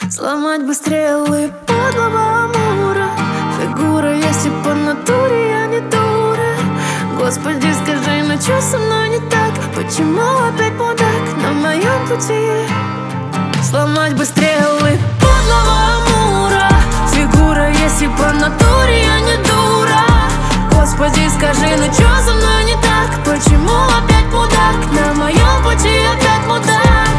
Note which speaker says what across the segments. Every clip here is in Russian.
Speaker 1: Сломать бы стрелы подлого амура. Фигура есть и по натуре, я не дура. Господи, скажи, ну чё со мной не так? Почему опять мудак на моем пути? Сломать бы стрелы подлого амура. Фигура есть и по натуре, я не дура. Господи, скажи, ну чё со мной не так? Почему опять мудак на моем пути? Опять мудак.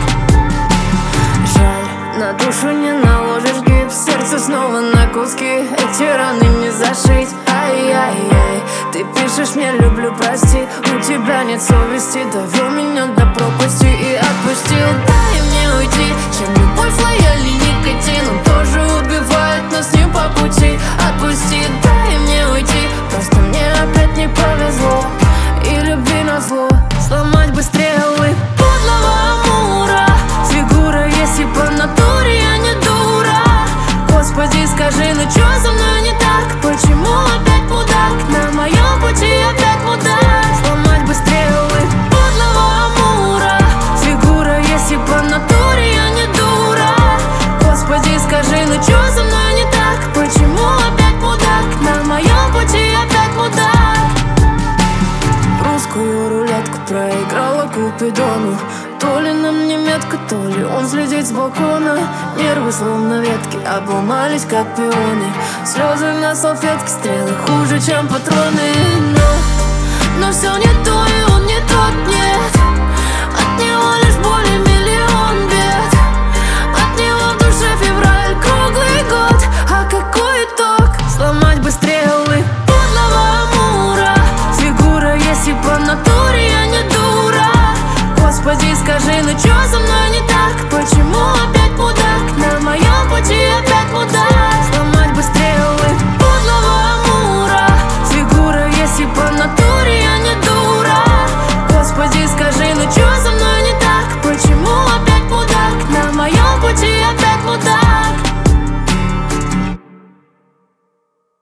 Speaker 1: Жаль, на душу не наложишь гипс, сердце снова на куски, эти раны не зашить. Ай-яй-яй, ты пишешь мне люблю, прости, у тебя нет совести. Довел меня до пропасти и отпустил. Дай мне уйти, чем любовь, лояль и никотин. Он тоже убивает, но с ним по пути. Отпусти, дай мне уйти, просто мне опять не повезло. И любви назло. Сломать бы стрелы подлого амура. Фигура есть и по натуре, я не дура. Господи, скажи, ну чё со мной не так? Почему опять мудак на моем пути? Опять мудак. Сломать бы стрелы подлого амура. Фигура есть и по натуре, я не дура. Господи, скажи, ну чё со мной не так? Почему опять мудак на моем пути? Опять мудак. Русскую рулетку проиграла Купидону. То ли на мне метка, то ли он следит с балкона. Нервы словно ветки обломались, как пионы. Слезы на салфетке, стрелы хуже, чем патроны. Но все не то, и он не тот, не